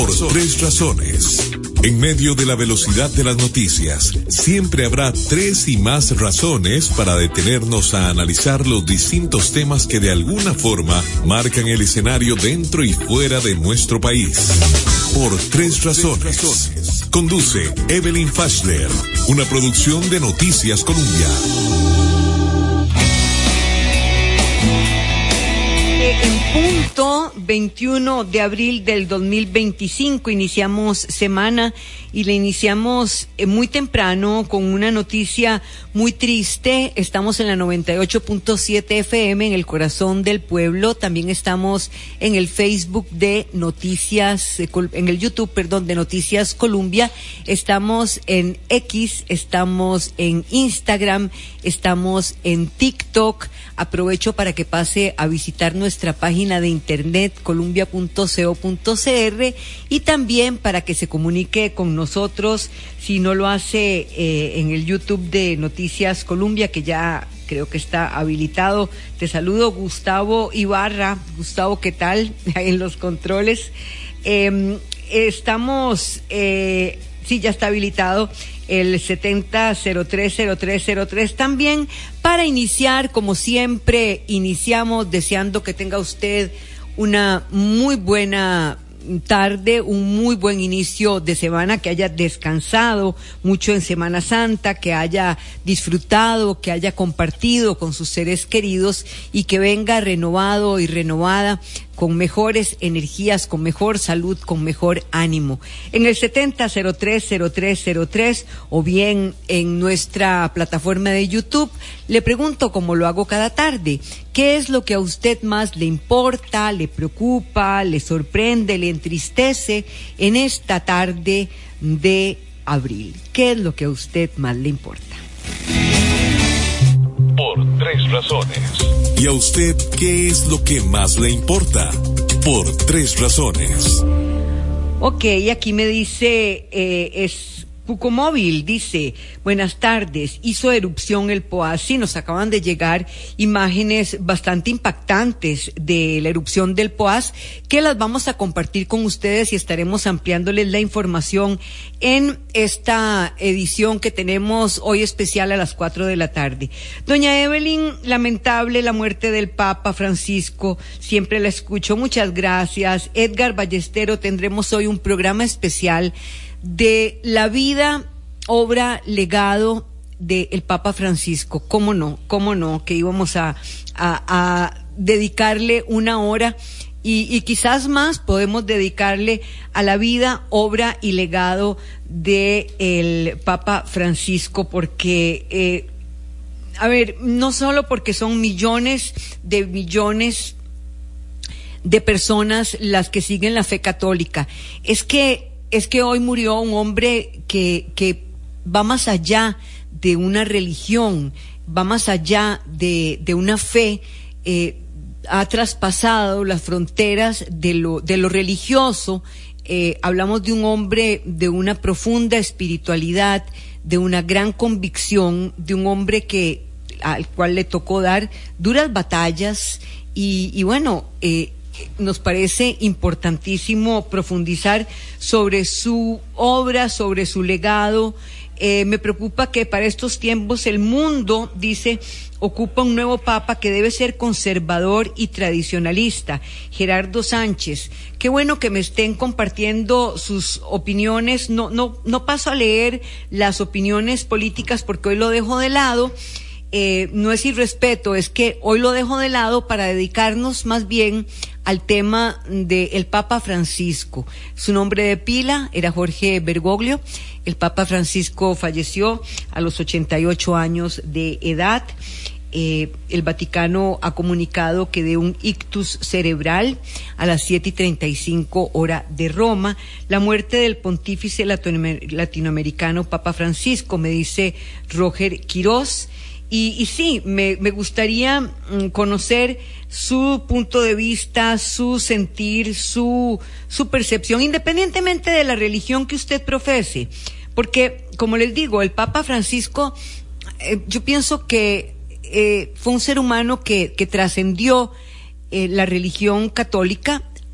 Por tres razones. En medio de la velocidad de las noticias, siempre habrá tres y más razones para detenernos a analizar los distintos temas que de alguna forma marcan el escenario dentro y fuera de nuestro país. Por tres razones. Conduce Evelyn Fashler, una producción de Noticias Colombia. En punto 21 de abril del 2025 iniciamos semana y la iniciamos muy temprano con una noticia muy triste. Estamos en la 98.7 FM en el corazón del pueblo. También estamos en el Facebook de Noticias, en el YouTube, de Noticias Colombia. Estamos en X, estamos en Instagram, estamos en TikTok. Aprovecho para que pase a visitar nuestra página de internet columbia.co.cr y también para que se comunique con nosotros si no lo hace en el YouTube de Noticias Colombia, que ya creo que está habilitado. Te saludo, Gustavo Ibarra. Gustavo, ¿qué tal? En los controles. Estamos, sí, ya está habilitado el 70030303 también para iniciar, como siempre iniciamos, deseando que tenga usted una muy buena tarde, un muy buen inicio de semana, que haya descansado mucho en Semana Santa, que haya disfrutado, que haya compartido con sus seres queridos y que venga renovado y renovada, con mejores energías, con mejor salud, con mejor ánimo. En el 70030303 o bien en nuestra plataforma de YouTube, le pregunto, como lo hago cada tarde, ¿qué es lo que a usted más le importa, le preocupa, le sorprende, le entristece en esta tarde de abril? ¿Qué es lo que a usted más le importa? Por tres razones. ¿Y a usted qué es lo que más le importa? Por tres razones. Ok, aquí me dice, es Pucomóvil, dice, buenas tardes, hizo erupción el Poás. Sí, nos acaban de llegar imágenes bastante impactantes de la erupción del Poás, que las vamos a compartir con ustedes y estaremos ampliándoles la información en esta edición que tenemos hoy especial a las 4 de la tarde. Doña Evelyn, lamentable la muerte del Papa Francisco, siempre la escucho, muchas gracias. Edgar Ballestero, tendremos hoy un programa especial de la vida, obra, legado del Papa Francisco. ¿Cómo no? Que íbamos a dedicarle una hora y quizás más podemos dedicarle a la vida, obra y legado de el Papa Francisco, porque no solo porque son millones de personas las que siguen la fe católica, es que hoy murió un hombre que va más allá de una religión, va más allá de una fe, ha traspasado las fronteras de lo religioso. Hablamos de un hombre de una profunda espiritualidad, de una gran convicción, de un hombre al cual le tocó dar duras batallas y bueno, nos parece importantísimo profundizar sobre su obra, sobre su legado. Me preocupa que para estos tiempos el mundo, dice, ocupa un nuevo papa que debe ser conservador y tradicionalista. Gerardo Sánchez, qué bueno que me estén compartiendo sus opiniones. No paso a leer las opiniones políticas porque hoy lo dejo de lado. No es irrespeto, es que hoy lo dejo de lado para dedicarnos más bien al tema del Papa Francisco. Su nombre de pila era Jorge Bergoglio. El Papa Francisco falleció a los 88 años de edad. El Vaticano ha comunicado que de un ictus cerebral a las 7:35 hora de Roma. La muerte del pontífice latinoamericano Papa Francisco, me dice Roger Quirós. Y sí, me gustaría conocer su punto de vista, su sentir, su percepción, independientemente de la religión que usted profese. Porque, como les digo, el Papa Francisco, yo pienso que fue un ser humano que trascendió la religión católica,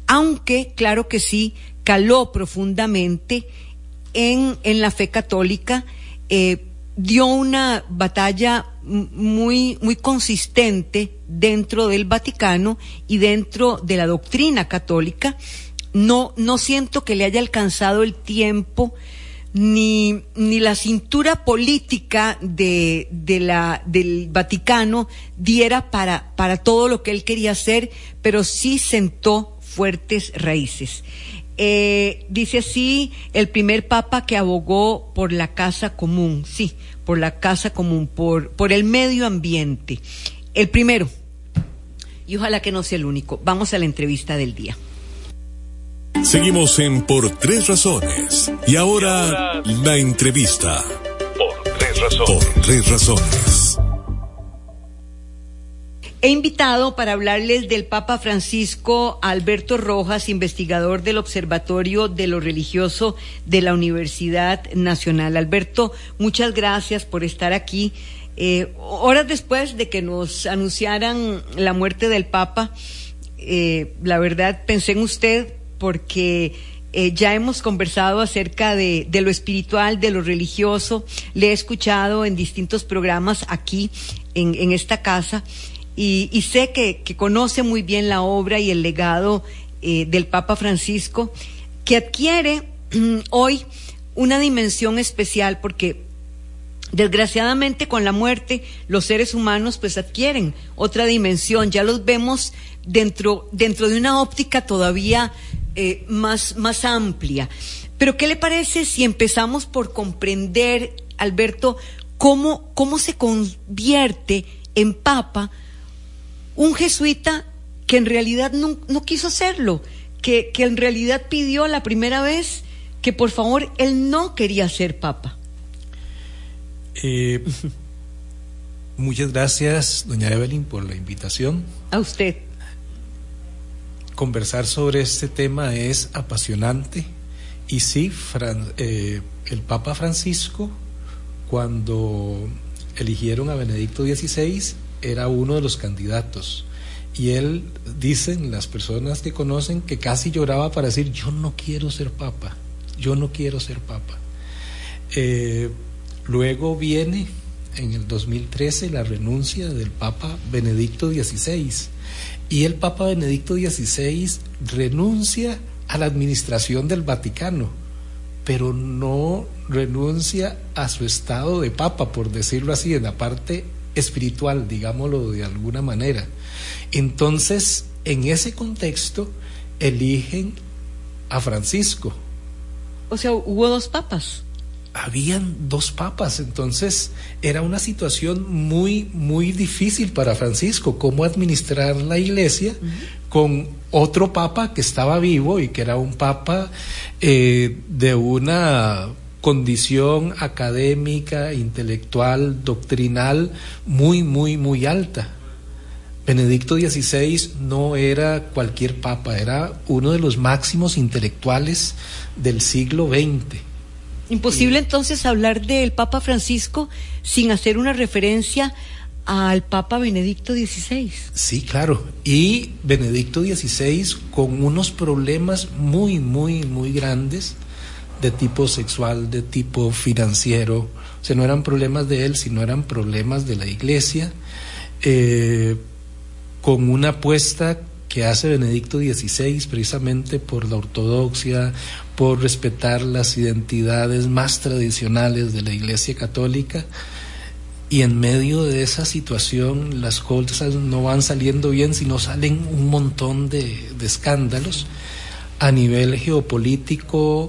aunque claro que sí, caló profundamente en la fe católica, dio una batalla muy consistente dentro del Vaticano y dentro de la doctrina católica. No siento que le haya alcanzado el tiempo ni la cintura política del Vaticano diera para todo lo que él quería hacer, pero sí sentó fuertes raíces. Dice así, el primer papa que abogó por la casa común, sí, por la casa común, por el medio ambiente. El primero, y ojalá que no sea el único. Vamos a la entrevista del día. Seguimos en Por Tres Razones. Y ahora la entrevista. Por Tres Razones. He invitado para hablarles del Papa Francisco a Alberto Rojas, investigador del Observatorio de lo Religioso de la Universidad Nacional. Alberto, muchas gracias por estar aquí. Horas después de que nos anunciaran la muerte del Papa, la verdad pensé en usted porque ya hemos conversado acerca de lo espiritual, de lo religioso. Le he escuchado en distintos programas aquí en esta casa. Y sé que conoce muy bien la obra y el legado del Papa Francisco, que adquiere hoy una dimensión especial porque desgraciadamente con la muerte los seres humanos pues adquieren otra dimensión, ya los vemos dentro de una óptica todavía más amplia. Pero ¿qué le parece si empezamos por comprender, Alberto, cómo se convierte en Papa un jesuita que en realidad no quiso serlo, que en realidad pidió la primera vez que por favor él no quería ser Papa? Muchas gracias, doña Evelyn, por la invitación. A usted. Conversar sobre este tema es apasionante y sí, el Papa Francisco, cuando eligieron a Benedicto XVI, era uno de los candidatos y él, dicen las personas que conocen, que casi lloraba para decir yo no quiero ser Papa. Luego viene en el 2013 la renuncia del Papa Benedicto XVI y el Papa Benedicto XVI renuncia a la administración del Vaticano, pero no renuncia a su estado de Papa, por decirlo así, en la parte espiritual, digámoslo de alguna manera. Entonces, en ese contexto, eligen a Francisco. O sea, hubo dos papas. Habían dos papas, entonces era una situación muy difícil para Francisco, cómo administrar la iglesia con otro papa que estaba vivo y que era un papa de una condición académica, intelectual, doctrinal muy alta. Benedicto XVI no era cualquier papa, era uno de los máximos intelectuales del siglo XX. Imposible entonces hablar del Papa Francisco sin hacer una referencia al Papa Benedicto XVI. Sí, claro, y Benedicto XVI con unos problemas muy grandes de tipo sexual, de tipo financiero. O sea, no eran problemas de él, sino eran problemas de la iglesia, con una apuesta que hace Benedicto XVI precisamente por la ortodoxia, por respetar las identidades más tradicionales de la Iglesia Católica, y en medio de esa situación las cosas no van saliendo bien, sino salen un montón de escándalos a nivel geopolítico.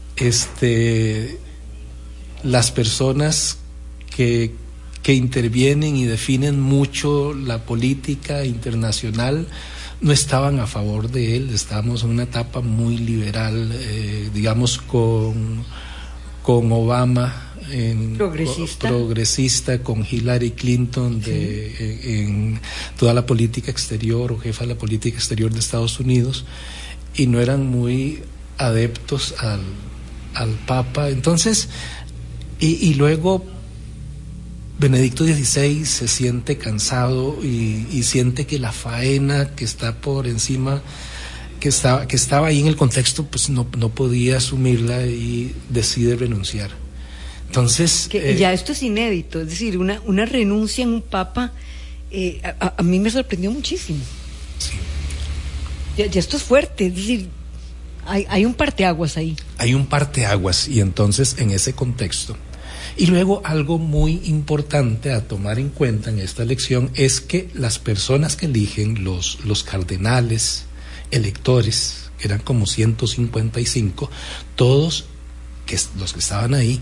Las personas que intervienen y definen mucho la política internacional no estaban a favor de él. Estábamos en una etapa muy liberal, digamos con Obama, progresista, con Hillary Clinton en toda la política exterior, o jefa de la política exterior de Estados Unidos, y no eran muy adeptos al Papa. Entonces, y luego Benedicto XVI se siente cansado y siente que la faena que está por encima estaba ahí en el contexto, pues no podía asumirla y decide renunciar. Entonces... ya esto es inédito, es decir, una renuncia en un papa, a mí me sorprendió muchísimo. Sí. Ya esto es fuerte, es decir, hay un parteaguas ahí. Hay un parteaguas, y entonces en ese contexto. Y luego algo muy importante a tomar en cuenta en esta elección es que las personas que eligen, los cardenales electores, que eran como 155, todos los que estaban ahí,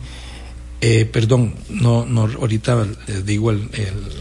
no, ahorita les digo el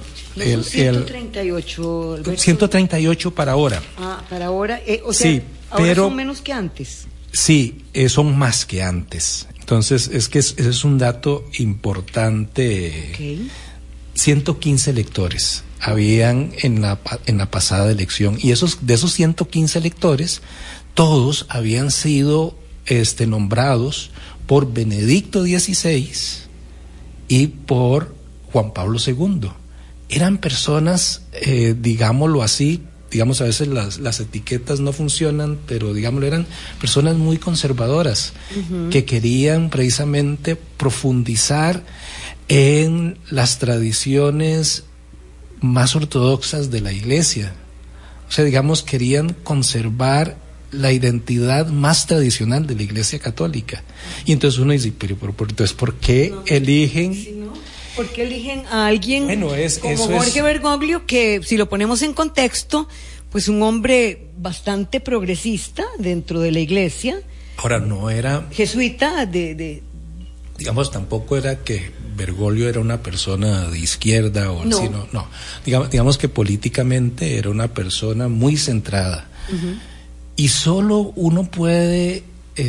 138. Alberto. 138 para ahora. Para ahora, o sea, sí, ahora pero son menos que antes. Sí, son más que antes. Entonces, ese es un dato importante. Okay. 115 electores habían en la pasada elección, y de esos 115 electores, todos habían sido nombrados por Benedicto XVI y por Juan Pablo II. Eran personas, digámoslo así, a veces las etiquetas no funcionan, pero digámoslo, eran personas muy conservadoras, uh-huh, que querían precisamente profundizar en las tradiciones más ortodoxas de la Iglesia. O sea, querían conservar la identidad más tradicional de la Iglesia Católica. Y entonces uno dice, pero entonces, ¿por qué eligen? Sí, ¿no? ¿Por qué eligen a alguien como Jorge Bergoglio, que, si lo ponemos en contexto, pues un hombre bastante progresista dentro de la Iglesia? Ahora, no era jesuita tampoco era que Bergoglio era una persona de izquierda o así, no. Digamos que políticamente era una persona muy centrada. Uh-huh. Y solo uno puede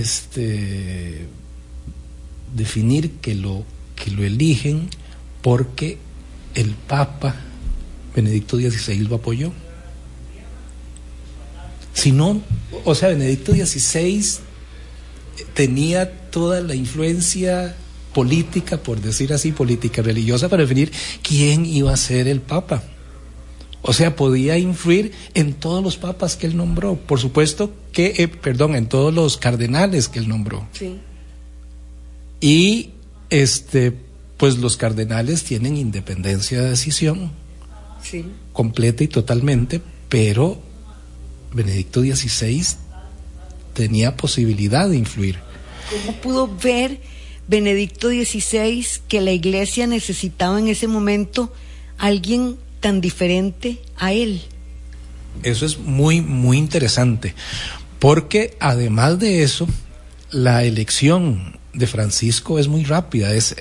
definir que lo eligen porque el Papa Benedicto XVI lo apoyó. Si no, o sea, Benedicto XVI tenía toda la influencia política, por decir así, política religiosa, para definir quién iba a ser el Papa. O sea, podía influir en todos los papas que él nombró, por supuesto que, en todos los cardenales que él nombró. Sí. Y pues los cardenales tienen independencia de decisión, sí, completa y totalmente, pero Benedicto XVI tenía posibilidad de influir. ¿Cómo pudo ver Benedicto XVI que la Iglesia necesitaba en ese momento alguien tan diferente a él? Eso es muy, muy interesante, porque además de eso, la elección de Francisco es muy rápida, es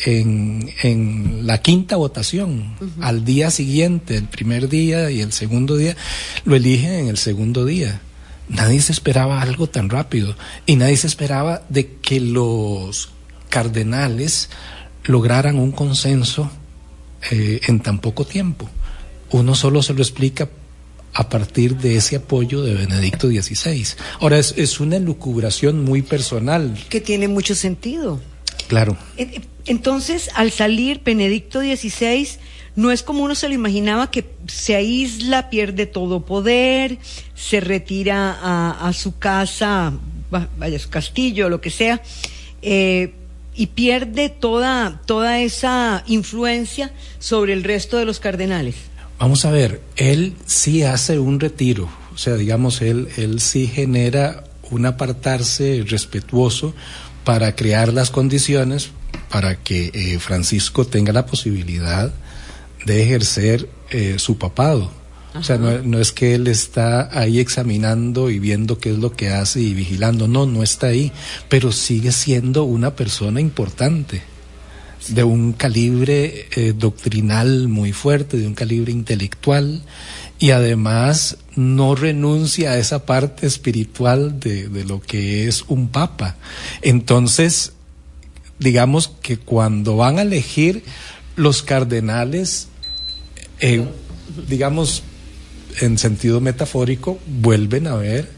en la quinta votación, uh-huh, al día siguiente, el primer día y el segundo día, lo eligen en el segundo día. Nadie se esperaba algo tan rápido, y nadie se esperaba de que los cardenales lograran un consenso en tan poco tiempo. Uno solo se lo explica a partir de ese apoyo de Benedicto XVI. Ahora, es una elucubración muy personal. Que tiene mucho sentido. Claro. Entonces, al salir Benedicto XVI, no es como uno se lo imaginaba, que se aísla, pierde todo poder, se retira a su casa, vaya, a su castillo, lo que sea, y pierde toda esa influencia sobre el resto de los cardenales. Vamos a ver, él sí hace un retiro, o sea, él sí genera un apartarse respetuoso para crear las condiciones para que Francisco tenga la posibilidad de ejercer su papado. Ajá. O sea, no es que él está ahí examinando y viendo qué es lo que hace y vigilando, no está ahí, pero sigue siendo una persona importante, sí, de un calibre doctrinal muy fuerte, de un calibre intelectual, y además no renuncia a esa parte espiritual de lo que es un papa. Entonces, digamos que cuando van a elegir los cardenales, digamos, en sentido metafórico, vuelven a ver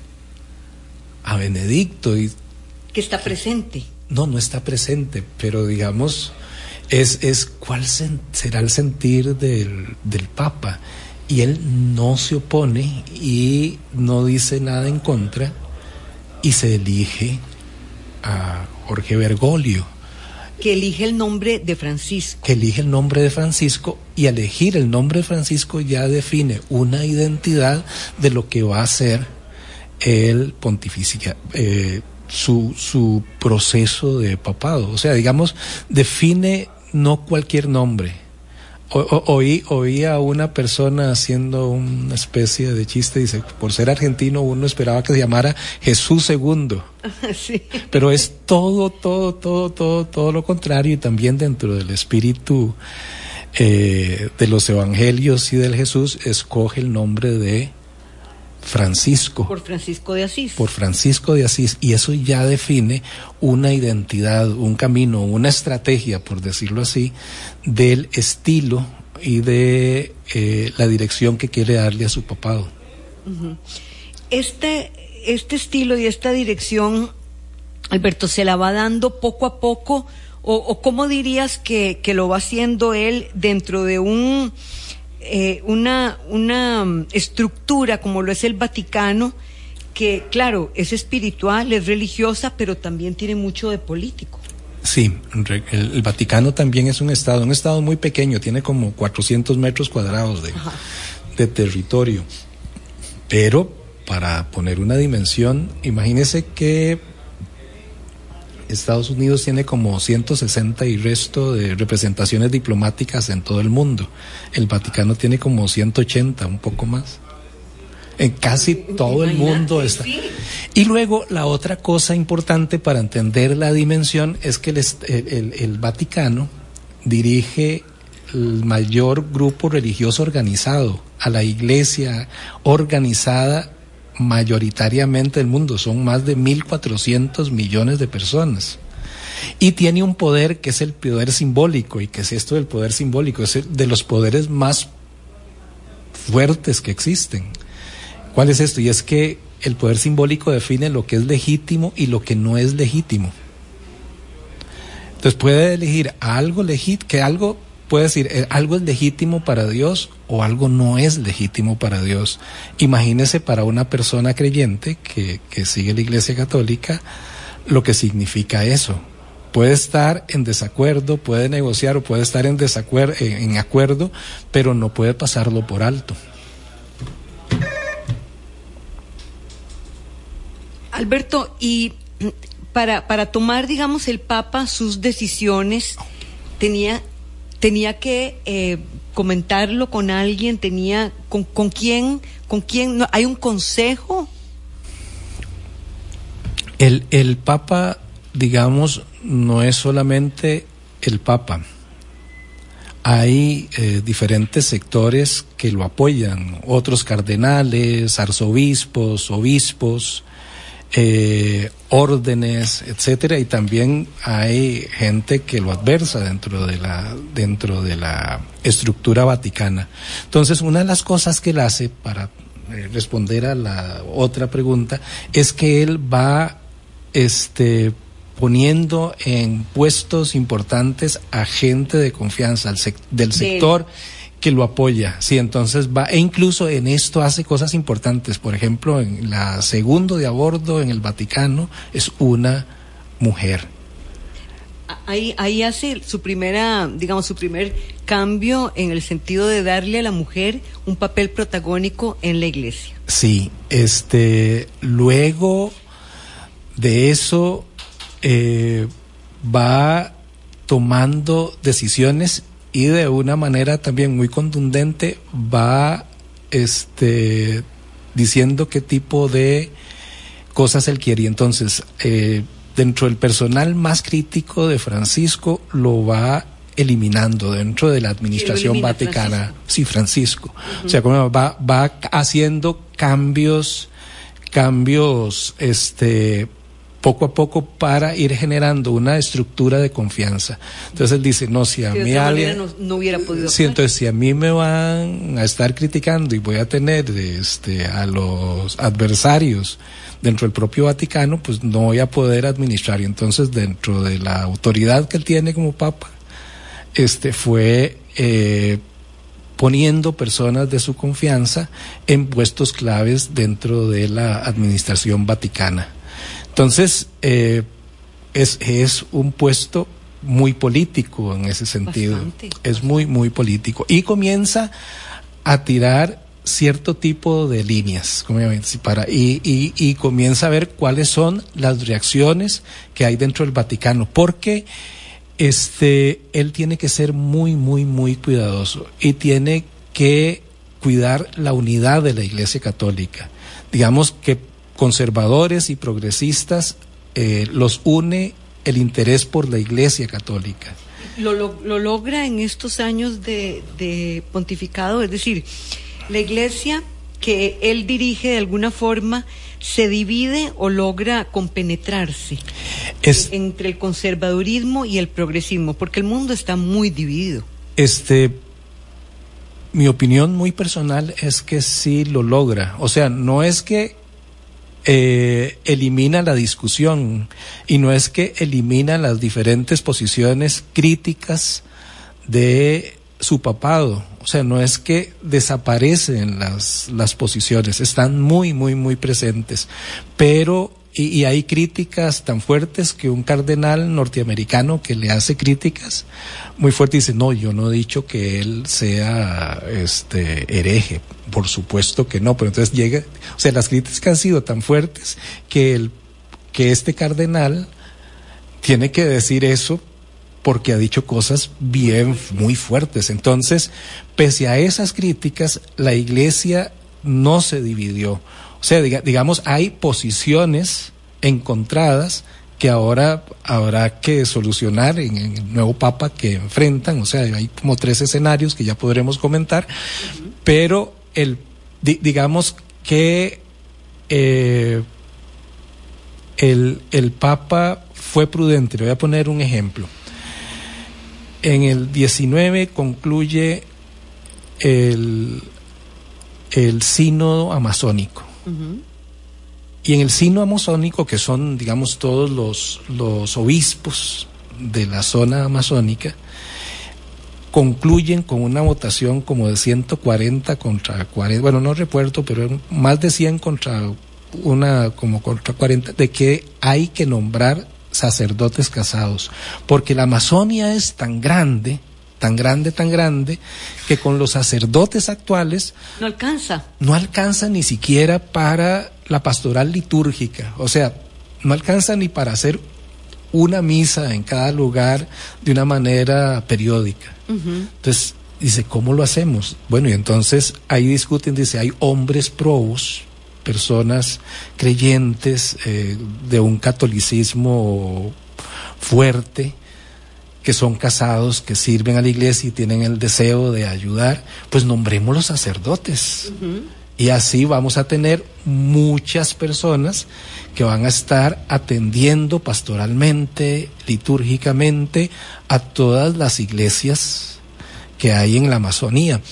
a Benedicto. Que está presente. No está presente, pero digamos, es cuál será el sentir del Papa. y él no se opone y no dice nada en contra, y se elige a Jorge Bergoglio. Que elige el nombre de Francisco. Que elige el nombre de Francisco, y al elegir el nombre de Francisco ya define una identidad de lo que va a ser el pontificio, su proceso de papado. O sea, digamos, define no cualquier nombre. Oí a una persona haciendo una especie de chiste, dice, por ser argentino uno esperaba que se llamara Jesús II. Sí. Pero es todo lo contrario, y también dentro del espíritu de los evangelios y del Jesús, escoge el nombre de Francisco. Por Francisco de Asís. Por Francisco de Asís, y eso ya define una identidad, un camino, una estrategia, por decirlo así, del estilo y de la dirección que quiere darle a su papado. Uh-huh. Este estilo y esta dirección, Alberto, ¿se la va dando poco a poco? ¿O cómo dirías que lo va haciendo él dentro de una estructura como lo es el Vaticano, que claro, es espiritual, es religiosa, pero también tiene mucho de político? Sí, el Vaticano también es un estado muy pequeño, tiene como 400 metros cuadrados de territorio, pero para poner una dimensión, imagínese que Estados Unidos tiene como 160 y resto de representaciones diplomáticas en todo el mundo. El Vaticano tiene como 180, un poco más. En casi todo el mundo está. Sí. Y luego la otra cosa importante para entender la dimensión es que el Vaticano dirige el mayor grupo religioso organizado, a la iglesia organizada mayoritariamente del mundo. Son más de 1.400 millones de personas, y tiene un poder que es el poder simbólico. ¿Y qué es esto del poder simbólico? Es de los poderes más fuertes que existen. ¿Cuál es esto? Y es que el poder simbólico define lo que es legítimo y lo que no es legítimo. Entonces puede elegir algo que algo puede decir, algo es legítimo para Dios o algo no es legítimo para Dios. Imagínese para una persona creyente que sigue la Iglesia Católica lo que significa eso. Puede estar en desacuerdo, puede negociar o puede estar en acuerdo, pero no puede pasarlo por alto. Alberto, y para tomar, digamos, el Papa sus decisiones, tenía que comentarlo con alguien, con quién, no, ¿hay un consejo? El Papa, digamos, no es solamente el Papa. Hay diferentes sectores que lo apoyan, otros cardenales, arzobispos, obispos, órdenes, etcétera, y también hay gente que lo adversa dentro de la estructura vaticana. Entonces, una de las cosas que él hace para responder a la otra pregunta es que él va poniendo en puestos importantes a gente de confianza del sector que lo apoya. Sí, entonces va, e incluso en esto hace cosas importantes. Por ejemplo, en la segundo de a bordo en el Vaticano es una mujer. Ahí hace su primer cambio en el sentido de darle a la mujer un papel protagónico en la iglesia. Sí, luego de eso va tomando decisiones y de una manera también muy contundente va diciendo qué tipo de cosas él quiere. Entonces, dentro del personal más crítico de Francisco lo va eliminando dentro de la administración vaticana. Francisco. Sí, Francisco. Uh-huh. O sea, como va haciendo cambios poco a poco para ir generando una estructura de confianza. Entonces él dice, no, si a mí alguien no hubiera podido. Sí, entonces si a mí me van a estar criticando y voy a tener a los adversarios dentro del propio Vaticano, pues no voy a poder administrar. Y entonces dentro de la autoridad que él tiene como Papa, fue poniendo personas de su confianza en puestos claves dentro de la administración vaticana. Entonces, es un puesto muy político en ese sentido. Es muy, muy político. Y comienza a tirar cierto tipo de líneas, y comienza a ver cuáles son las reacciones que hay dentro del Vaticano, porque él tiene que ser muy, muy, muy cuidadoso y tiene que cuidar la unidad de la Iglesia Católica. Digamos que conservadores y progresistas los une el interés por la Iglesia Católica. Lo logra en estos años de pontificado, es decir, la Iglesia que él dirige de alguna forma se divide o logra compenetrarse entre el conservadurismo y el progresismo, porque el mundo está muy dividido. Mi opinión muy personal es que sí lo logra. O sea, no es que elimina la discusión y no es que elimina las diferentes posiciones críticas de su papado. O sea, no es que desaparecen las posiciones, están muy, muy, muy presentes. Pero, y hay críticas tan fuertes que un cardenal norteamericano que le hace críticas muy fuertes dice, no, yo no he dicho que él sea hereje, por supuesto que no, pero entonces llega, o sea, las críticas han sido tan fuertes que este cardenal tiene que decir eso porque ha dicho cosas muy fuertes. Entonces, pese a esas críticas, la Iglesia no se dividió. O sea, digamos, hay posiciones encontradas que ahora habrá que solucionar en el nuevo Papa que enfrentan. O sea, hay como 3 escenarios que ya podremos comentar, pero digamos que el Papa fue prudente. Le voy a poner un ejemplo. En el 19 concluye el sínodo amazónico. Y en el sínodo amazónico, que son, digamos, todos los obispos de la zona amazónica, concluyen con una votación como de 140 contra 40, bueno, no recuerdo, pero más de 100 contra 40, de que hay que nombrar sacerdotes casados, porque la Amazonia es tan grande, que con los sacerdotes actuales no alcanza ni siquiera para la pastoral litúrgica. O sea, no alcanza ni para hacer una misa en cada lugar de una manera periódica. Entonces dice, ¿cómo lo hacemos? Bueno, y entonces ahí discuten, dice, hay hombres probos, personas creyentes de un catolicismo fuerte, que son casados, que sirven a la Iglesia y tienen el deseo de ayudar, pues nombremos los sacerdotes. Y así vamos a tener muchas personas que van a estar atendiendo pastoralmente, litúrgicamente, a todas las iglesias que hay en la Amazonía.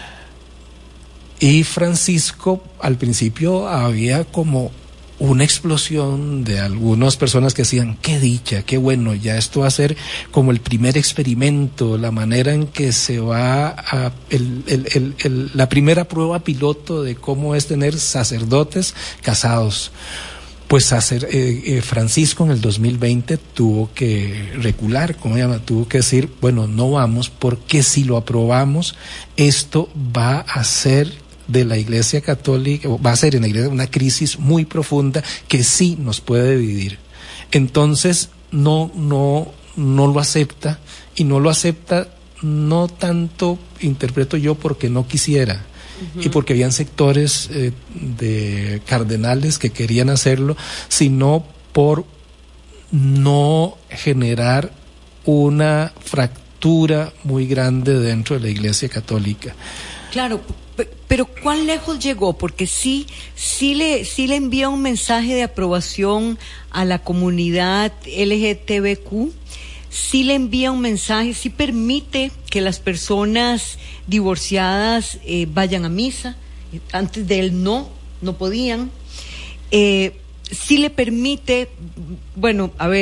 Y Francisco, al principio había como una explosión de algunas personas que decían, qué dicha, qué bueno, ya esto va a ser como el primer experimento, la manera en que se va a la primera prueba piloto de cómo es tener sacerdotes casados. Pues Francisco en el 2020 tuvo que recular, tuvo que decir, bueno, no vamos, porque si lo aprobamos, esto va a ser de la Iglesia Católica, va a ser en la Iglesia una crisis muy profunda que sí nos puede dividir. Entonces no lo acepta, y no lo acepta no tanto, interpreto yo, porque no quisiera, y porque habían sectores de cardenales que querían hacerlo, sino por no generar una fractura muy grande dentro de la Iglesia Católica. Claro, pero ¿cuán lejos llegó? Porque sí le envía un mensaje de aprobación a la comunidad LGTBQ, sí le envía un mensaje, sí permite que las personas divorciadas vayan a misa. Antes de él no podían. Sí le permite, bueno, a ver,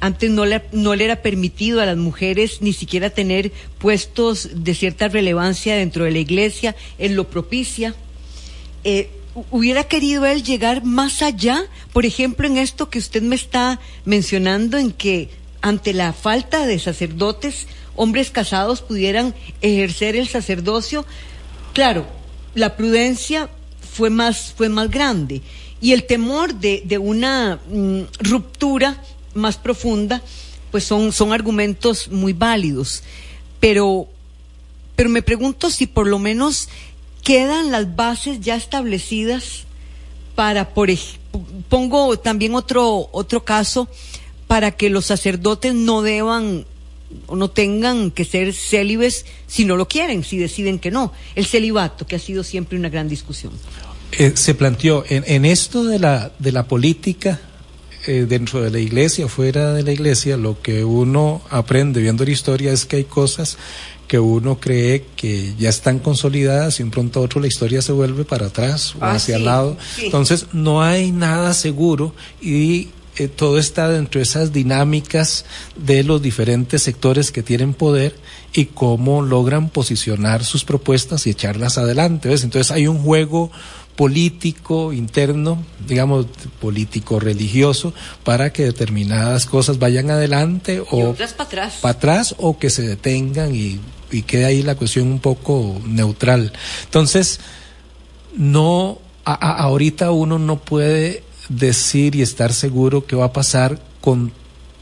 Antes no le era permitido a las mujeres ni siquiera tener puestos de cierta relevancia dentro de la iglesia. Él lo propicia. ¿Hubiera querido él llegar más allá? Por ejemplo, en esto que usted me está mencionando, en que ante la falta de sacerdotes, hombres casados pudieran ejercer el sacerdocio. Claro, la prudencia fue más grande, y el temor de una ruptura más profunda, pues son argumentos muy válidos, pero me pregunto si por lo menos quedan las bases ya establecidas para, pongo también otro caso, para que los sacerdotes no deban o no tengan que ser célibes si no lo quieren, si deciden que no. El celibato, que ha sido siempre una gran discusión. Se planteó en esto de la política, dentro de la iglesia, fuera de la iglesia, lo que uno aprende viendo la historia es que hay cosas que uno cree que ya están consolidadas y un pronto a otro la historia se vuelve para atrás o hacia el lado. Sí. Entonces no hay nada seguro, y todo está dentro de esas dinámicas de los diferentes sectores que tienen poder y cómo logran posicionar sus propuestas y echarlas adelante, ¿ves? Entonces hay un juego político interno, digamos político religioso, para que determinadas cosas vayan adelante o otras para atrás, o que se detengan y quede ahí la cuestión un poco neutral. Entonces no ahorita uno no puede decir y estar seguro qué va a pasar con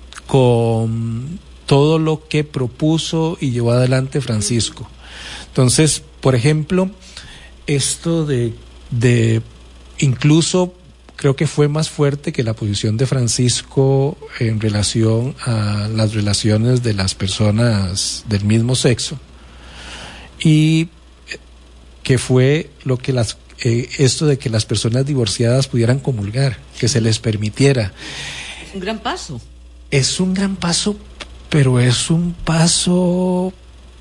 todo lo que propuso y llevó adelante Francisco. Entonces, por ejemplo, esto de incluso creo que fue más fuerte que la posición de Francisco en relación a las relaciones de las personas del mismo sexo, y que fue lo que esto de que las personas divorciadas pudieran comulgar, que se les permitiera. Es un gran paso. Es un gran paso, pero es un paso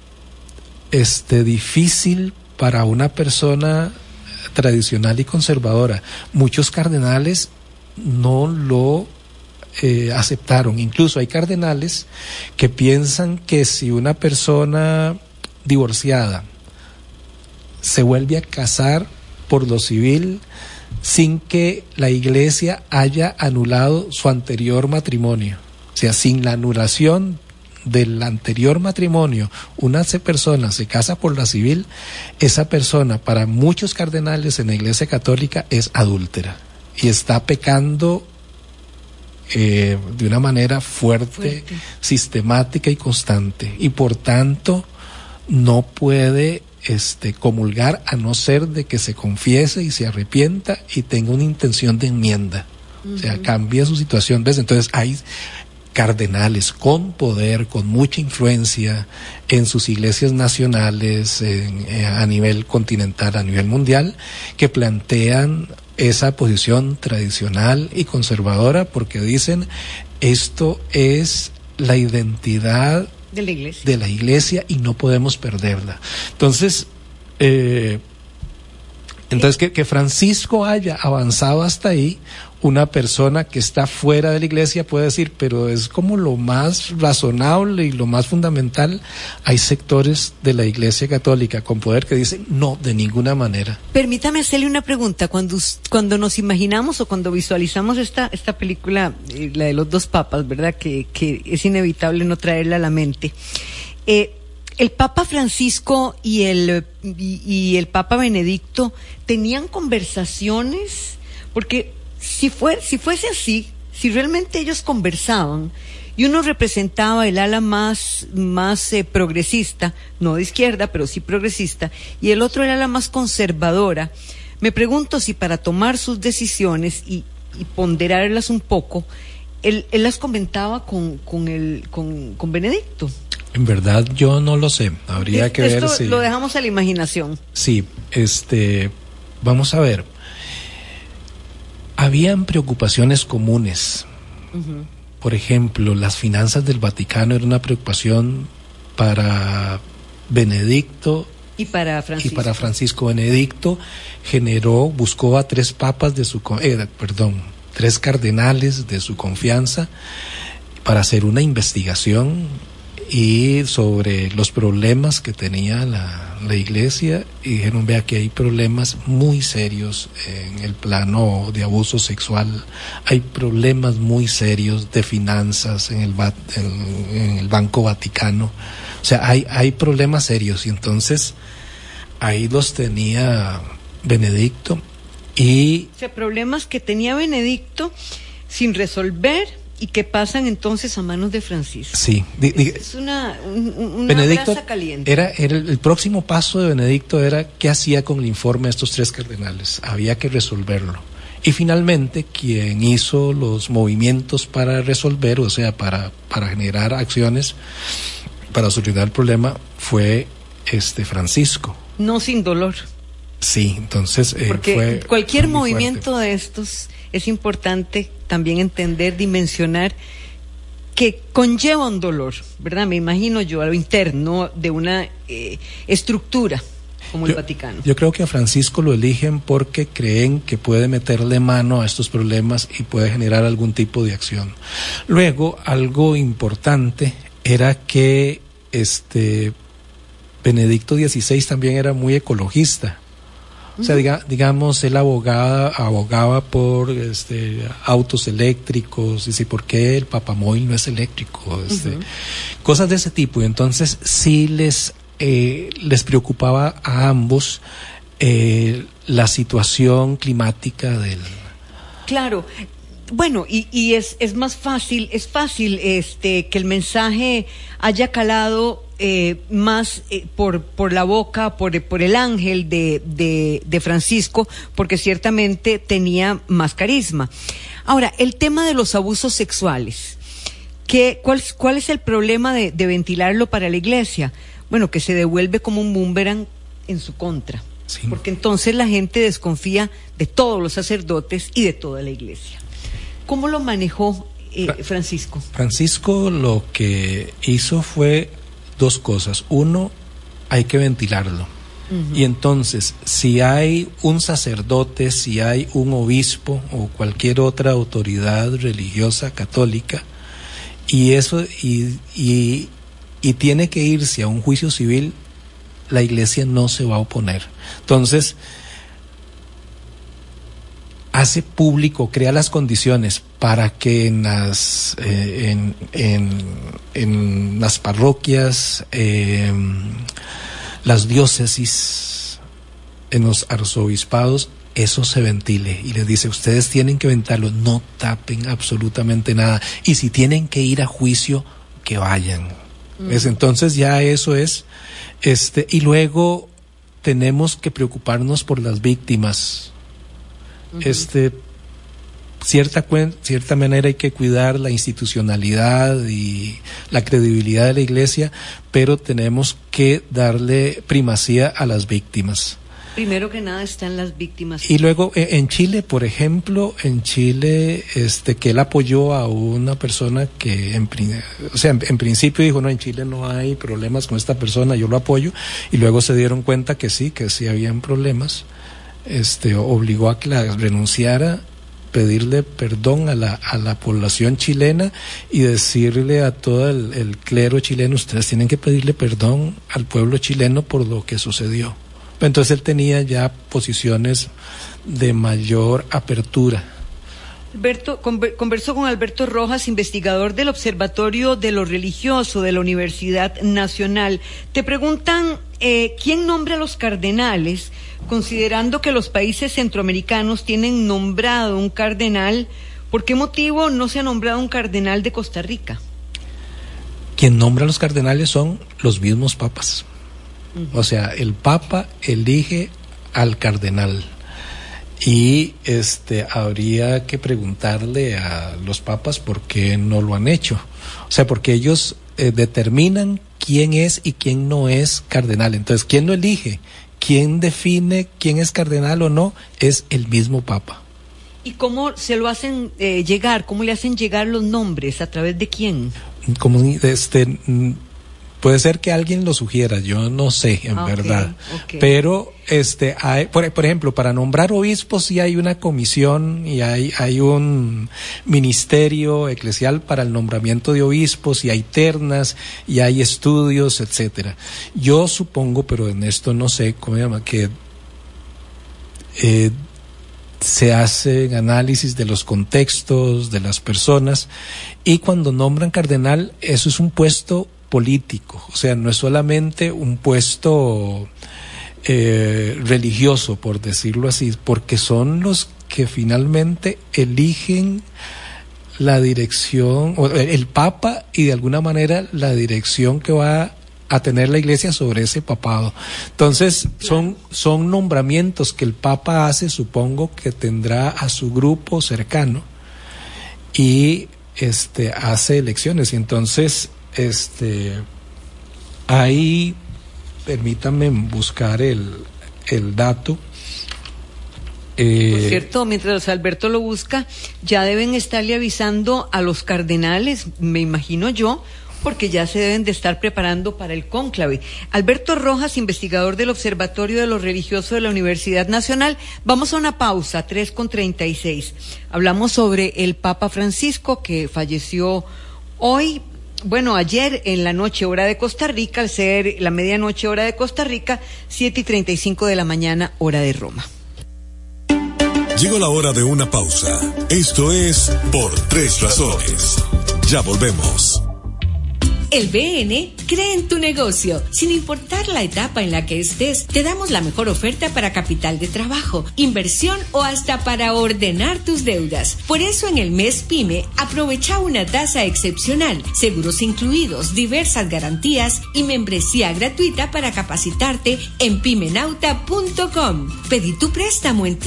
difícil para una persona tradicional y conservadora. Muchos cardenales no lo aceptaron. Incluso hay cardenales que piensan que si una persona divorciada se vuelve a casar por lo civil sin que la iglesia haya anulado su anterior matrimonio, o sea, sin la anulación del anterior matrimonio, una persona se casa por la civil, esa persona para muchos cardenales en la Iglesia Católica es adúltera y está pecando de una manera fuerte, sistemática y constante, y por tanto no puede comulgar a no ser de que se confiese y se arrepienta y tenga una intención de enmienda. O sea, cambia su situación, ¿ves? Entonces hay cardenales con poder, con mucha influencia en sus iglesias nacionales, a nivel continental, a nivel mundial, que plantean esa posición tradicional y conservadora, porque dicen, esto es la identidad de la iglesia y no podemos perderla. Entonces, que Francisco haya avanzado hasta ahí, una persona que está fuera de la iglesia puede decir, pero es como lo más razonable y lo más fundamental. Hay sectores de la Iglesia Católica con poder que dicen, no, de ninguna manera. Permítame hacerle una pregunta. Cuando nos imaginamos o cuando visualizamos esta película, la de los dos papas, ¿verdad? Que es inevitable no traerla a la mente. El Papa Francisco y el Papa Benedicto tenían conversaciones, porque si fuese así, si realmente ellos conversaban y uno representaba el ala más progresista, no de izquierda, pero sí progresista, y el otro el ala más conservadora, me pregunto si para tomar sus decisiones y ponderarlas un poco, él las comentaba con Benedicto. En verdad yo no lo sé, habría que ver si... Lo dejamos a la imaginación. Sí, vamos a ver. Habían preocupaciones comunes. Por ejemplo, las finanzas del Vaticano era una preocupación para Benedicto y para Francisco. Benedicto buscó a tres cardenales de su confianza para hacer una investigación y sobre los problemas que tenía la iglesia, y dijeron, vea que hay problemas muy serios en el plano de abuso sexual, hay problemas muy serios de finanzas en el Banco Vaticano, o sea, hay problemas serios, y entonces ahí los tenía Benedicto. Y o sea, problemas que tenía Benedicto sin resolver y que pasan entonces a manos de Francisco. Sí, es una Benedicto brasa caliente. Era el próximo paso de Benedicto era qué hacía con el informe de estos 3 cardenales. Había que resolverlo. Y finalmente quien hizo los movimientos para resolver, o sea, para generar acciones para solucionar el problema, fue Francisco. No sin dolor. Sí, entonces porque fue cualquier muy movimiento fuerte. de estos es importante también entender, dimensionar que conlleva un dolor, ¿verdad? Me imagino yo a lo interno de una estructura como el Vaticano. Yo creo que a Francisco lo eligen porque creen que puede meterle mano a estos problemas y puede generar algún tipo de acción. Luego, algo importante era que Benedicto XVI también era muy ecologista. O sea, digamos, él abogaba por autos eléctricos, y por qué el papamóvil no es eléctrico, cosas de ese tipo. Y entonces sí les preocupaba a ambos la situación climática del... Claro. Bueno, y es más fácil, que el mensaje haya calado más por la boca, por el ángel de Francisco, porque ciertamente tenía más carisma. Ahora, el tema de los abusos sexuales, ¿cuál es el problema de ventilarlo para la Iglesia? Bueno, que se devuelve como un boomerang en su contra. Sí. Porque entonces la gente desconfía de todos los sacerdotes y de toda la Iglesia. ¿Cómo lo manejó Francisco? Francisco lo que hizo fue 2 cosas. Uno, hay que ventilarlo. Y entonces, si hay un sacerdote, si hay un obispo o cualquier otra autoridad religiosa católica, y tiene que irse a un juicio civil, la Iglesia no se va a oponer. Entonces, hace público, crea las condiciones para que en las parroquias, las diócesis, en los arzobispados, eso se ventile, y les dice, ustedes tienen que ventilarlo, no tapen absolutamente nada, y si tienen que ir a juicio, que vayan. Entonces ya eso es, y luego tenemos que preocuparnos por las víctimas. Cierta manera hay que cuidar la institucionalidad y la credibilidad de la Iglesia, pero tenemos que darle primacía a las víctimas. Primero que nada están las víctimas. Y luego en Chile, por ejemplo, que él apoyó a una persona que en principio dijo, no, en Chile no hay problemas con esta persona, yo lo apoyo, y luego se dieron cuenta que sí habían problemas. Obligó a que la renunciara, pedirle perdón a la población chilena y decirle a todo el clero chileno, ustedes tienen que pedirle perdón al pueblo chileno por lo que sucedió. Entonces él tenía ya posiciones de mayor apertura. Alberto, conversó con Alberto Rojas, investigador del Observatorio de lo Religioso de la Universidad Nacional. Te preguntan, ¿quién nombra a los cardenales? Considerando que los países centroamericanos tienen nombrado un cardenal, ¿por qué motivo no se ha nombrado un cardenal de Costa Rica? Quien nombra a los cardenales son los mismos papas. O sea, el papa elige al cardenal. Y habría que preguntarle a los papas por qué no lo han hecho. O sea, porque ellos determinan quién es y quién no es cardenal. Entonces, ¿quién lo elige? ¿Quién define quién es cardenal o no? Es el mismo papa. ¿Y cómo se lo hacen llegar? ¿Cómo le hacen llegar los nombres? ¿A través de quién? Puede ser que alguien lo sugiera, yo no sé, en verdad. Pero, hay, por ejemplo, para nombrar obispos sí hay una comisión y hay un ministerio eclesial para el nombramiento de obispos y hay ternas y hay estudios, etcétera. Yo supongo, pero en esto no sé, ¿cómo se llama? Que se hacen análisis de los contextos, de las personas, y cuando nombran cardenal, eso es un puesto político, o sea, no es solamente un puesto religioso, por decirlo así, porque son los que finalmente eligen la dirección, o el Papa, y de alguna manera la dirección que va a tener la Iglesia sobre ese papado. Entonces, son nombramientos que el Papa hace, supongo que tendrá a su grupo cercano, y hace elecciones, y entonces ahí permítanme buscar el dato. Por cierto, mientras Alberto lo busca, ya deben estarle avisando a los cardenales, me imagino yo, porque ya se deben de estar preparando para el cónclave. Alberto Rojas, investigador del Observatorio de lo Religioso de la Universidad Nacional. Vamos a una pausa, 3:36. Hablamos sobre el Papa Francisco, que falleció hoy. Bueno, ayer en la noche, hora de Costa Rica, al ser la medianoche, hora de Costa Rica, 7:35 de la mañana, hora de Roma. Llegó la hora de una pausa. Esto es Por Tres Razones. Ya volvemos. El BN cree en tu negocio. Sin importar la etapa en la que estés, te damos la mejor oferta para capital de trabajo, inversión o hasta para ordenar tus deudas. Por eso en el mes PYME, aprovecha una tasa excepcional, seguros incluidos, diversas garantías y membresía gratuita para capacitarte en pymenauta.com. Pedí tu préstamo en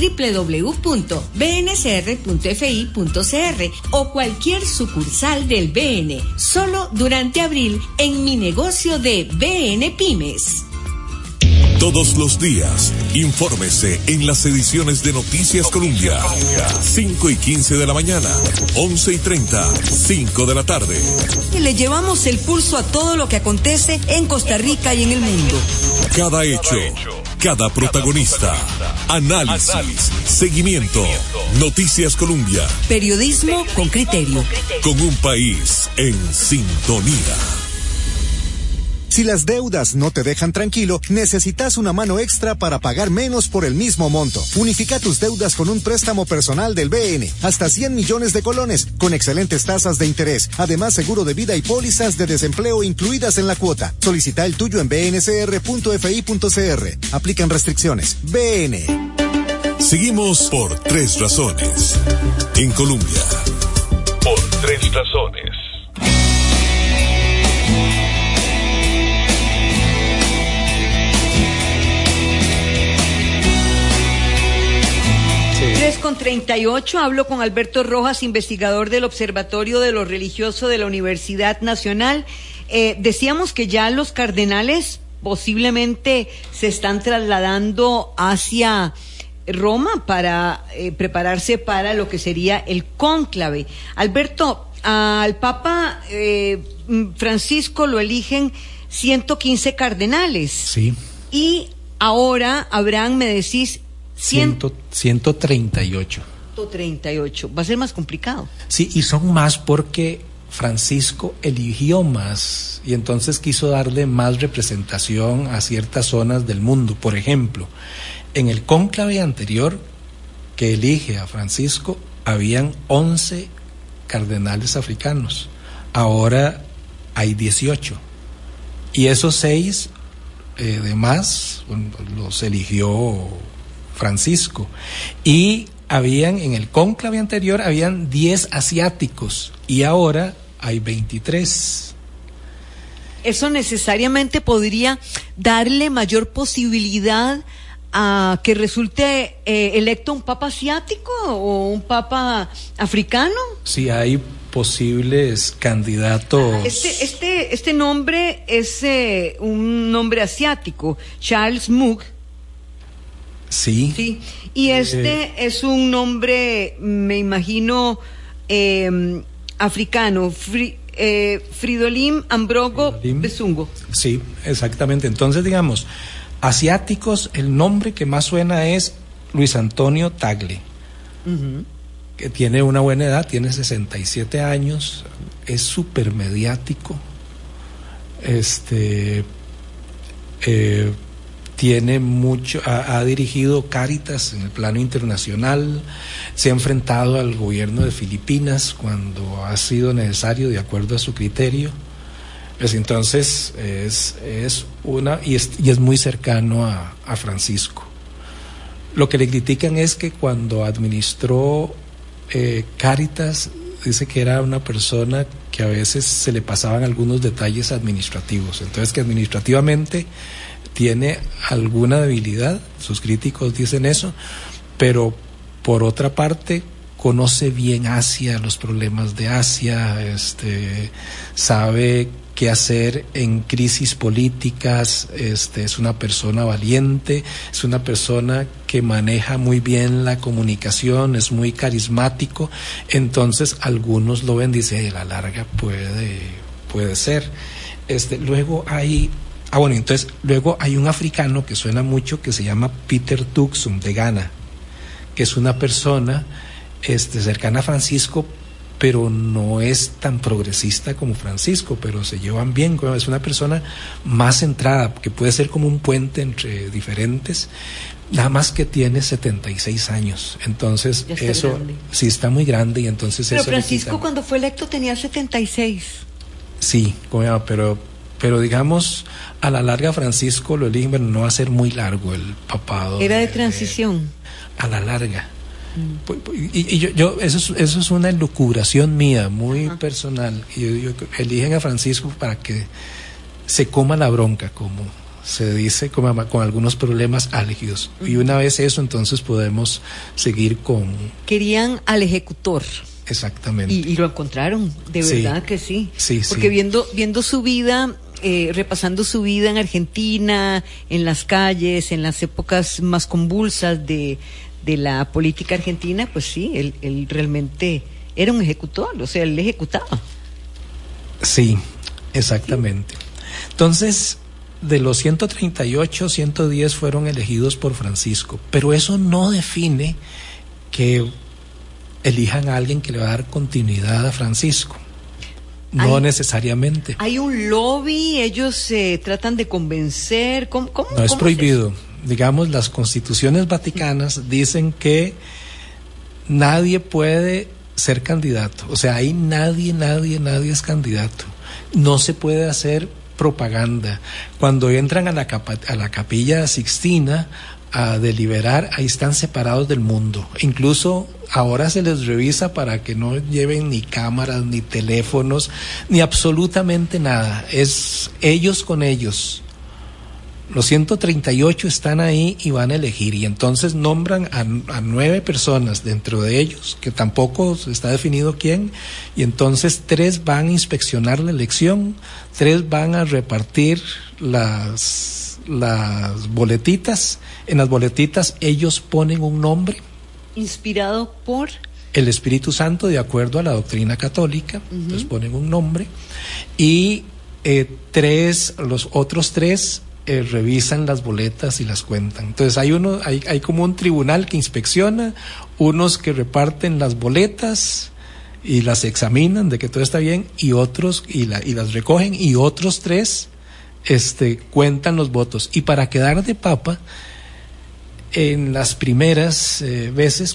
www.bncr.fi.cr o cualquier sucursal del BN. Solo durante abril en mi negocio de BN Pymes. Todos los días, infórmese en las ediciones de Noticias Colombia. 5:15 de la mañana, 11:30, 5 de la tarde. Y le llevamos el pulso a todo lo que acontece en Costa Rica y en el mundo. Cada hecho, cada protagonista, análisis, seguimiento. Noticias Colombia. Periodismo con criterio. Con un país en sintonía. Si las deudas no te dejan tranquilo, necesitas una mano extra para pagar menos por el mismo monto. Unifica tus deudas con un préstamo personal del BN, hasta 100 millones de colones, con excelentes tasas de interés. Además, seguro de vida y pólizas de desempleo incluidas en la cuota. Solicita el tuyo en bncr.fi.cr. Aplican restricciones. BN. Seguimos por Tres Razones. En Colombia. Por Tres Razones. Con 38, hablo con Alberto Rojas, investigador del Observatorio de lo Religioso de la Universidad Nacional. Decíamos que ya los cardenales posiblemente se están trasladando hacia Roma para prepararse para lo que sería el cónclave. Alberto, al Papa Francisco lo eligen 115 cardenales. Sí. Y ahora habrán, me decís, 138. 138. Va a ser más complicado. Sí, y son más porque Francisco eligió más y entonces quiso darle más representación a ciertas zonas del mundo. Por ejemplo, en el cónclave anterior que elige a Francisco, habían 11 cardenales africanos. Ahora hay 18. Y esos 6 de más los eligió Francisco. Y en el cónclave anterior habían 10 asiáticos y ahora hay 23. ¿Eso necesariamente podría darle mayor posibilidad a que resulte electo un papa asiático o un papa africano? Sí, hay posibles candidatos. Este nombre es un nombre asiático, Charles Mook. Sí. Sí. Y es un nombre, me imagino, africano. Fridolin Ambrogo Besungo. Sí, exactamente. Entonces, digamos, asiáticos, el nombre que más suena es Luis Antonio Tagle, que tiene una buena edad, tiene 67 años, es súper mediático, tiene mucho, ha dirigido Cáritas en el plano internacional, se ha enfrentado al gobierno de Filipinas cuando ha sido necesario de acuerdo a su criterio. Pues entonces es muy cercano a Francisco. Lo que le critican es que cuando administró Cáritas, dice que era una persona que a veces se le pasaban algunos detalles administrativos, entonces que administrativamente tiene alguna debilidad, sus críticos dicen eso, pero por otra parte conoce bien Asia, los problemas de Asia, sabe qué hacer en crisis políticas, es una persona valiente, es una persona que maneja muy bien la comunicación, es muy carismático, entonces algunos lo ven, dice, a la larga puede ser. Luego hay luego hay un africano que suena mucho que se llama Peter Turkson de Ghana, que es una persona cercana a Francisco, pero no es tan progresista como Francisco, pero se llevan bien, es una persona más centrada, que puede ser como un puente entre diferentes, nada más que tiene 76 años, entonces eso grande. Sí está muy grande y entonces pero eso Francisco cuando fue electo tenía 76. Sí, pero digamos, a la larga Francisco lo eligen, pero no va a ser muy largo el papado. Era de transición. A la larga. Y yo eso es una elucubración mía, muy personal. Yo eligen a Francisco para que se coma la bronca, como se dice, con algunos problemas álgidos. Y una vez eso, entonces podemos seguir con... Querían al ejecutor. Exactamente. Y lo encontraron, de verdad que sí. Sí, porque viendo su vida, repasando su vida en Argentina, en las calles, en las épocas más convulsas de la política argentina, pues sí, él realmente era un ejecutor, o sea, él ejecutaba. Sí, exactamente. Entonces, de los 138, 110 fueron elegidos por Francisco, pero eso no define que elijan a alguien que le va a dar continuidad a Francisco. No necesariamente. Hay un lobby, ellos tratan de convencer. ¿Cómo no es prohibido. Digamos, las constituciones vaticanas dicen que nadie puede ser candidato. O sea, ahí nadie es candidato. No se puede hacer propaganda. Cuando entran a la Capilla Sixtina a deliberar, ahí están separados del mundo. Incluso ahora se les revisa para que no lleven ni cámaras, ni teléfonos, ni absolutamente nada. Es ellos con ellos. Los 138 están ahí y van a elegir, y entonces nombran a 9 personas dentro de ellos, que tampoco está definido quién, y entonces 3 van a inspeccionar la elección, 3 van a repartir las boletitas. En las boletitas ellos ponen un nombre inspirado por el Espíritu Santo, de acuerdo a la doctrina católica. Entonces ponen un nombre y los otros 3 revisan las boletas y las cuentan. Entonces hay como un tribunal que inspecciona, unos que reparten las boletas y las examinan de que todo está bien, y otros y las recogen, y otros 3 cuentan los votos. Y para quedar de papa, en las primeras veces,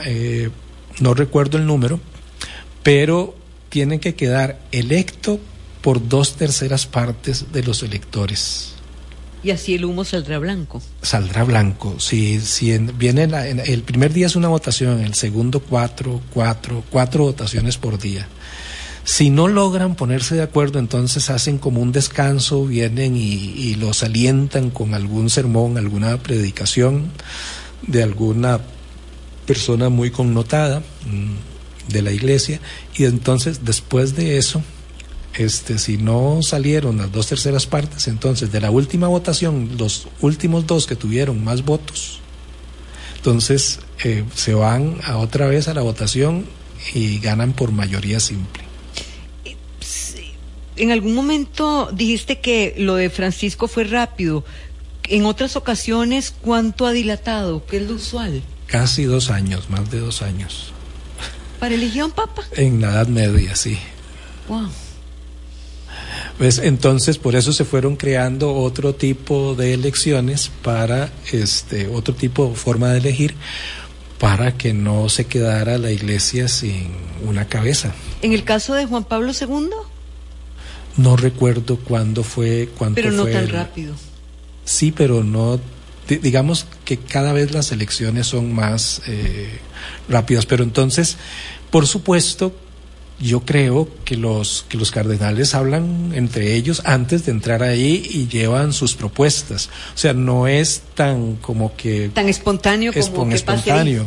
no recuerdo el número, pero tienen que quedar electo por 2/3 partes de los electores. Y así el humo saldrá blanco. Saldrá blanco. Si viene el primer día es una votación, el segundo 4 votaciones por día. Si no logran ponerse de acuerdo, entonces hacen como un descanso, vienen y los alientan con algún sermón, alguna predicación de alguna persona muy connotada de la iglesia, y entonces después de eso, si no salieron las 2/3 partes, entonces de la última votación, los últimos 2 que tuvieron más votos, entonces se van otra vez a la votación y ganan por mayoría simple. en algún momento dijiste que lo de Francisco fue rápido. En otras ocasiones, ¿cuánto ha dilatado? ¿Qué es lo usual? Casi 2 años, más de 2 años. ¿Para elegir a un papa? En la Edad Media, sí. Wow. ¿Ves? Entonces, por eso se fueron creando otro tipo de elecciones para otro tipo de forma de elegir, para que no se quedara la iglesia sin una cabeza. ¿En el caso de Juan Pablo II? No recuerdo cuánto fue. Pero no tan rápido. Sí, pero no, digamos que cada vez las elecciones son más rápidas, pero entonces, por supuesto, yo creo que los cardenales hablan entre ellos antes de entrar ahí y llevan sus propuestas. O sea, no es tan como que tan espontáneo como que espontáneo.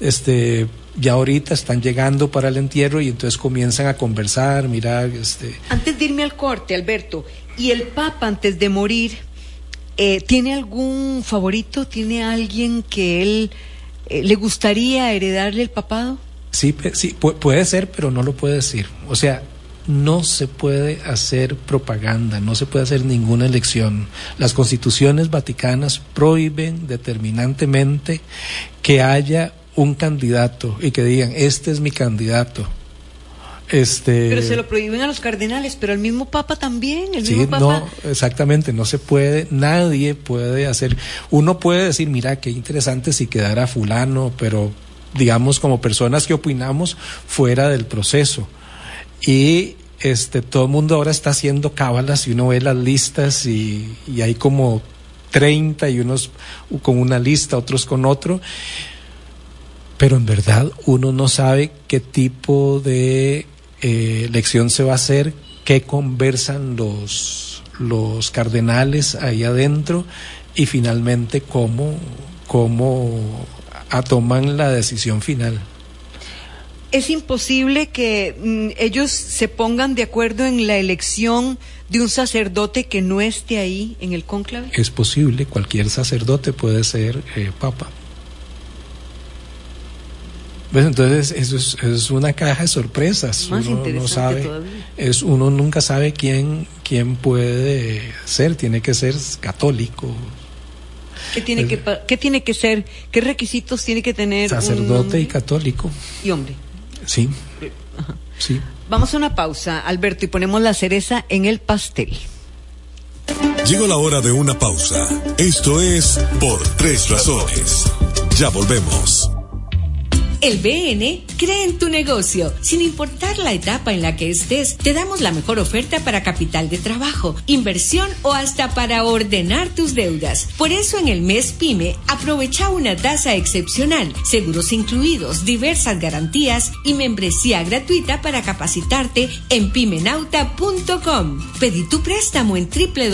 Ya ahorita están llegando para el entierro y entonces comienzan a conversar, mirar. Antes de irme al corte, Alberto, ¿y el Papa antes de morir tiene algún favorito? ¿Tiene alguien que él le gustaría heredarle el papado? Sí, puede ser, pero no lo puede decir. O sea, no se puede hacer propaganda, no se puede hacer ninguna elección. Las constituciones vaticanas prohíben determinantemente que haya un candidato y que digan, este es mi candidato. Pero se lo prohíben a los cardenales, pero al mismo Papa también, Papa. No, exactamente, no se puede, nadie puede hacer. Uno puede decir, mira, qué interesante si quedara fulano, pero digamos como personas que opinamos fuera del proceso. Y todo el mundo ahora está haciendo cábalas y uno ve las listas y hay como 30 y unos con una lista, otros con otro. Pero en verdad uno no sabe qué tipo de elección se va a hacer, qué conversan los cardenales ahí adentro y finalmente cómo toman la decisión final. ¿Es imposible que ellos se pongan de acuerdo en la elección de un sacerdote que no esté ahí en el cónclave? Es posible, cualquier sacerdote puede ser papa. ¿Ves? Entonces eso es una caja de sorpresas. Más uno no sabe, todavía. Uno nunca sabe quién puede ser. Tiene que ser católico. ¿Qué tiene que ser? ¿Qué requisitos tiene que tener? Sacerdote y católico. Y hombre. Sí. Ajá. Sí. Vamos a una pausa, Alberto, y ponemos la cereza en el pastel. Llegó la hora de una pausa. Esto es Por Tres Razones. Ya volvemos. El BN cree en tu negocio. Sin importar la etapa en la que estés, te damos la mejor oferta para capital de trabajo, inversión o hasta para ordenar tus deudas. Por eso en el mes PYME, aprovecha una tasa excepcional, seguros incluidos, diversas garantías y membresía gratuita para capacitarte en pymenauta.com. Pedí tu préstamo en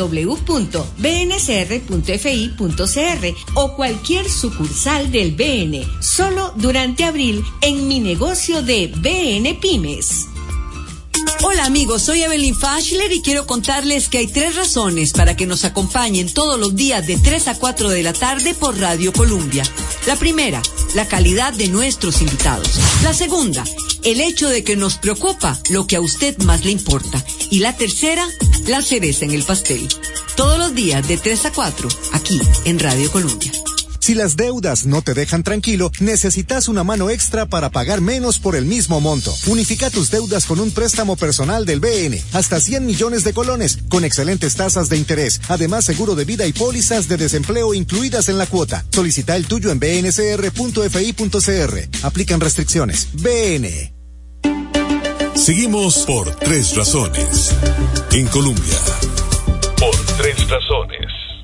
www.bncr.fi.cr o cualquier sucursal del BN. Solo durante abril en mi negocio de BN Pymes. Hola amigos, soy Evelyn Fashler y quiero contarles que hay 3 razones para que nos acompañen todos los días de 3 a 4 de la tarde por Radio Colombia. La primera, la calidad de nuestros invitados. La segunda, el hecho de que nos preocupa lo que a usted más le importa. Y la tercera, la cereza en el pastel. Todos los días de 3 a 4, aquí en Radio Colombia. Si las deudas no te dejan tranquilo, necesitas una mano extra para pagar menos por el mismo monto. Unifica tus deudas con un préstamo personal del BN, hasta 100 millones de colones, con excelentes tasas de interés. Además, seguro de vida y pólizas de desempleo incluidas en la cuota. Solicita el tuyo en bncr.fi.cr. Aplican restricciones. BN. Seguimos por Tres Razones. En Colombia. Por Tres Razones.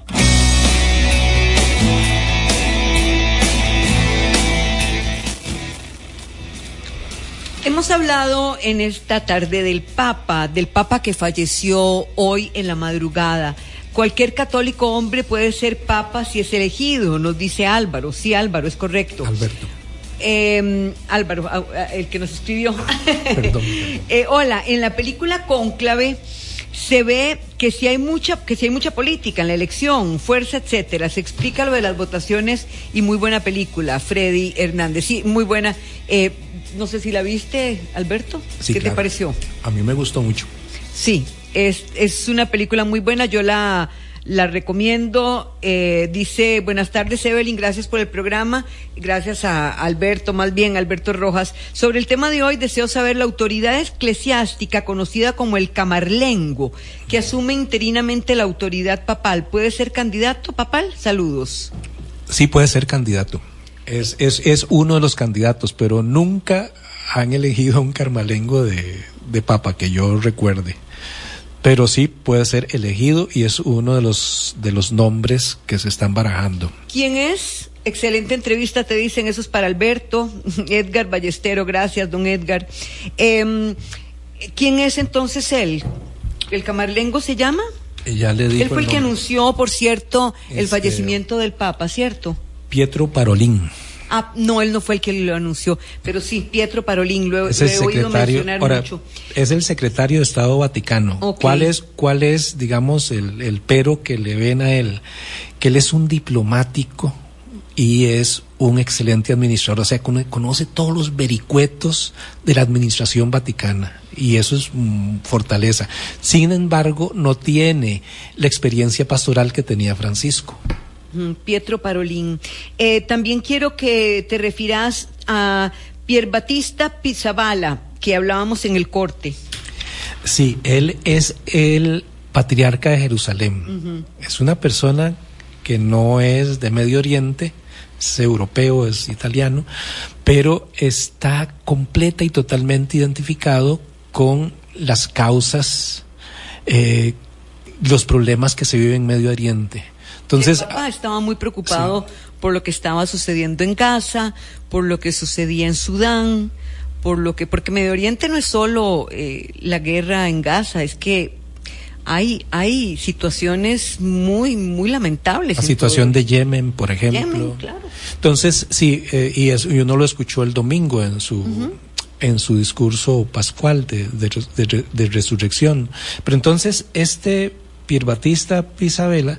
Hemos hablado en esta tarde del Papa que falleció hoy en la madrugada. Cualquier católico hombre puede ser Papa si es elegido, nos dice Álvaro. Sí, Álvaro, es correcto. Alberto. Álvaro, el que nos escribió. Perdón. Hola, en la película Cónclave se ve que si hay mucha política en la elección, fuerza, etcétera. Se explica lo de las votaciones y muy buena película, Freddy Hernández. Sí, muy buena. No sé si la viste, Alberto. Sí, ¿Qué claro. te pareció? A mí me gustó mucho. Sí. Es una película muy buena, yo la recomiendo. Dice, buenas tardes Evelyn, gracias por el programa, gracias a Alberto Rojas. Sobre el tema de hoy deseo saber, la autoridad eclesiástica conocida como el camarlengo, que asume interinamente la autoridad papal, ¿puede ser candidato papal? Saludos. Sí, puede ser candidato, es uno de los candidatos, pero nunca han elegido a un carmalengo de papa que yo recuerde. Pero sí puede ser elegido y es uno de los nombres que se están barajando. ¿Quién es? Excelente entrevista, te dicen, eso es para Alberto. Edgar Ballestero, gracias, don Edgar. ¿Quién es entonces él? ¿El camarlengo se llama? Ya le digo. Él fue el que anunció, por cierto, el fallecimiento del Papa, ¿cierto? Pietro Parolin. Ah, no, él no fue el que lo anunció, pero sí, Pietro Parolin, lo he oído mencionar mucho. Es el secretario de Estado Vaticano. Okay. ¿Cuál es, digamos, el pero que le ven a él? Que él es un diplomático y es un excelente administrador, o sea, conoce todos los vericuetos de la administración vaticana, y eso es fortaleza. Sin embargo, no tiene la experiencia pastoral que tenía Francisco. Pietro Parolin. También quiero que te refieras a Pierbattista Pizzaballa, que hablábamos en el corte. Sí, él es el patriarca de Jerusalén. Es una persona que no es de Medio Oriente, es europeo, es italiano, pero está completa y totalmente identificado con las causas, los problemas que se viven en Medio Oriente. Entonces, el Papa estaba muy preocupado, sí, por lo que estaba sucediendo en Gaza, por lo que sucedía en Sudán, porque Medio Oriente no es solo la guerra en Gaza, es que hay situaciones muy muy lamentables. La situación de Yemen, por ejemplo. Yemen, claro. Entonces, sí, y uno lo escuchó el domingo en su discurso pascual de resurrección. Pero entonces, Pierbattista Pizzaballa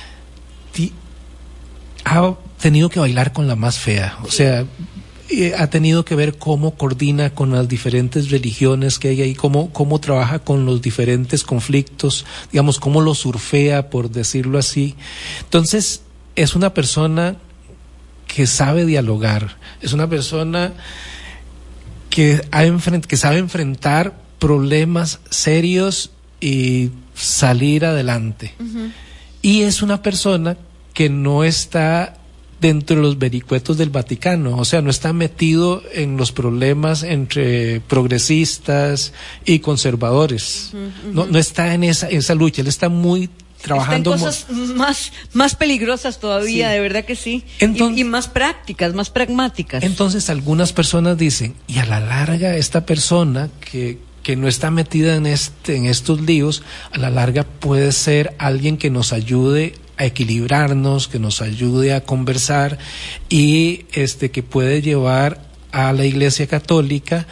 ha tenido que bailar con la más fea, o sea, ha tenido que ver cómo coordina con las diferentes religiones que hay ahí, cómo trabaja con los diferentes conflictos, digamos, cómo lo surfea, por decirlo así. Entonces, es una persona que sabe dialogar, es una persona que sabe enfrentar problemas serios y salir adelante. Y es una persona que no está dentro de los vericuetos del Vaticano, o sea, no está metido en los problemas entre progresistas y conservadores. No está en esa lucha, él está muy trabajando. Está en cosas más peligrosas todavía, sí, de verdad que sí. Entonces, y más prácticas, más pragmáticas. Entonces, algunas personas dicen, y a la larga esta persona que no está metida en estos líos, a la larga puede ser alguien que nos ayude a equilibrarnos, que nos ayude a conversar y que puede llevar a la Iglesia Católica,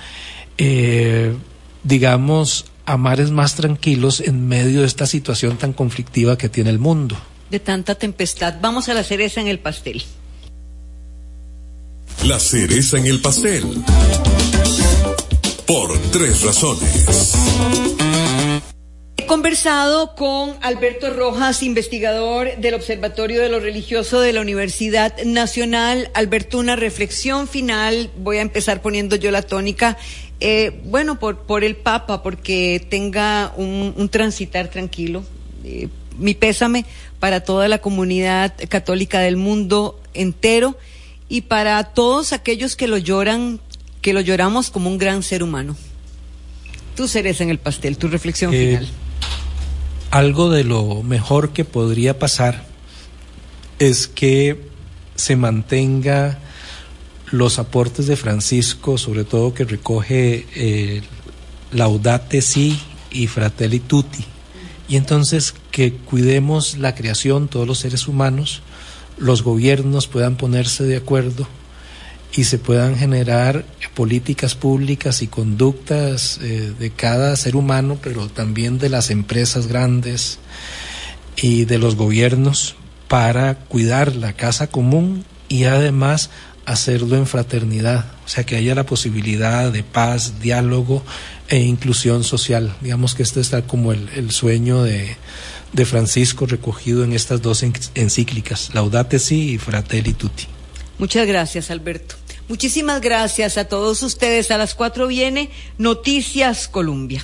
digamos, a mares más tranquilos en medio de esta situación tan conflictiva que tiene el mundo. De tanta tempestad. Vamos a la cereza en el pastel. La cereza en el pastel. Por 3 razones. He conversado con Alberto Rojas, investigador del Observatorio de lo Religioso de la Universidad Nacional. Alberto, una reflexión final. Voy a empezar poniendo yo la tónica. Por el Papa, porque tenga un transitar tranquilo. Mi pésame para toda la comunidad católica del mundo entero y para todos aquellos que lo lloramos como un gran ser humano. Tu cereza en el pastel, tu reflexión final. Algo de lo mejor que podría pasar es que se mantenga los aportes de Francisco, sobre todo que recoge Laudate Si y Fratelli Tutti, y entonces que cuidemos la creación, todos los seres humanos, los gobiernos puedan ponerse de acuerdo y se puedan generar políticas públicas y conductas de cada ser humano, pero también de las empresas grandes y de los gobiernos, para cuidar la casa común y además hacerlo en fraternidad, o sea, que haya la posibilidad de paz, diálogo e inclusión social. Digamos que este está como el sueño de Francisco recogido en estas dos encíclicas, Laudate Si y Fratelli Tutti. Muchas gracias, Alberto. Muchísimas gracias a todos ustedes. A las 4 viene Noticias Colombia.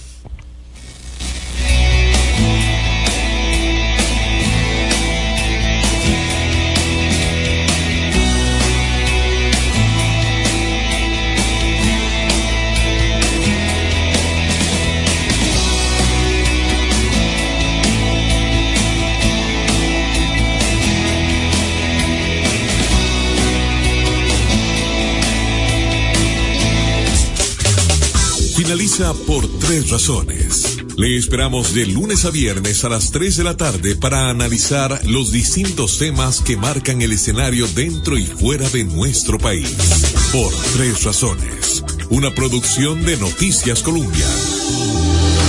Finaliza Por Tres Razones. Le esperamos de lunes a viernes a las 3 de la tarde para analizar los distintos temas que marcan el escenario dentro y fuera de nuestro país. Por Tres Razones, una producción de Noticias Colombia.